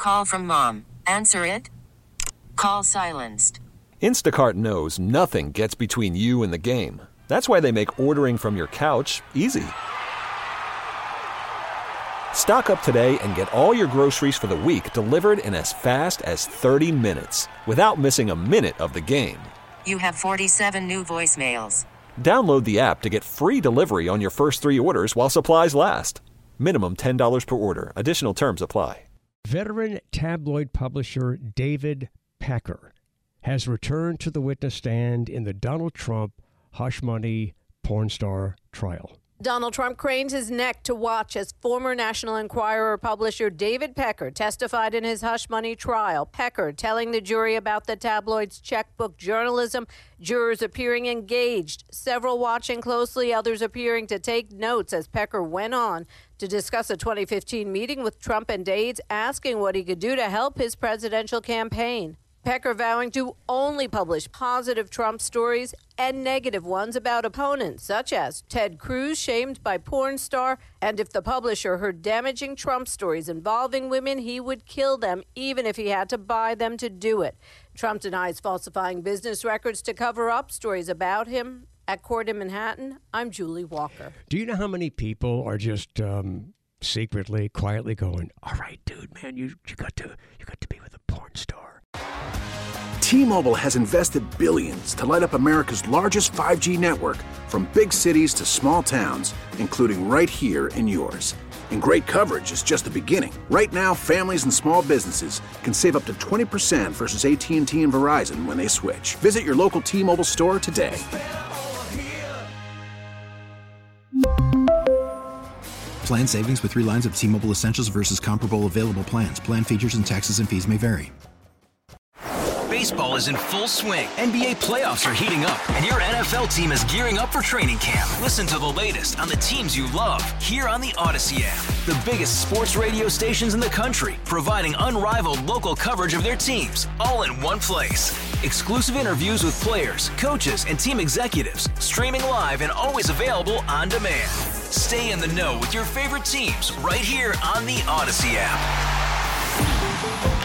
Call from mom. Answer it. Call silenced. Instacart knows nothing gets between you and the game. That's why they make ordering from your couch easy. Stock up today and get all your groceries for the week delivered in as fast as 30 minutes without missing a minute of the game. You have 47 new voicemails. Download the app to get free delivery on your first 3 orders while supplies last. Minimum $10 per order. Additional terms apply. Veteran tabloid publisher David Pecker has returned to the witness stand in the Donald Trump hush money porn star trial. Donald Trump craned his neck to watch as former National Enquirer publisher David Pecker testified in his hush money trial. Pecker telling the jury about the tabloid's checkbook journalism, jurors appearing engaged, several watching closely, others appearing to take notes as Pecker went on to discuss a 2015 meeting with Trump and aides, asking what he could do to help his presidential campaign. Pecker vowing to only publish positive Trump stories and negative ones about opponents, such as Ted Cruz shamed by porn star, and if the publisher heard damaging Trump stories involving women, he would kill them, even if he had to buy them to do it. Trump denies falsifying business records to cover up stories about him. At court in Manhattan, I'm Julie Walker. Do you know how many people are just secretly, quietly going, all right, dude, man, you got to be with a porn star? T-Mobile has invested billions to light up America's largest 5G network, from big cities to small towns, including right here in yours. And great coverage is just the beginning. Right now, families and small businesses can save up to 20% versus AT&T and Verizon when they switch. Visit your local T-Mobile store today. Plan savings with 3 lines of T-Mobile Essentials versus comparable available plans. Plan features and taxes and fees may vary. Baseball is in full swing. NBA playoffs are heating up, and your NFL team is gearing up for training camp. Listen to the latest on the teams you love here on the Odyssey app. The biggest sports radio stations in the country, providing unrivaled local coverage of their teams, all in one place. Exclusive interviews with players, coaches, and team executives, streaming live and always available on demand. Stay in the know with your favorite teams right here on the Odyssey app.